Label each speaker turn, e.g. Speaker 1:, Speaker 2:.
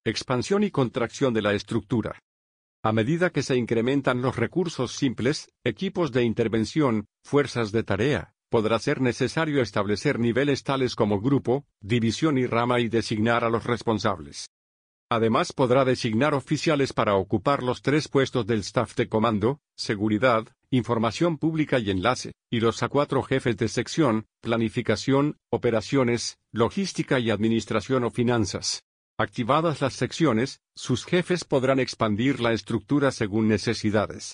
Speaker 1: Expansión y contracción de la estructura. A medida que se incrementan los recursos simples, equipos de intervención, fuerzas de tarea, podrá ser necesario establecer niveles tales como grupo, división y rama y designar a los responsables. Además podrá designar oficiales para ocupar los 3 puestos del staff de comando, seguridad, información pública y enlace, y los A4 jefes de sección, planificación, operaciones, logística y administración o finanzas. Activadas las secciones, sus jefes podrán expandir la estructura según necesidades.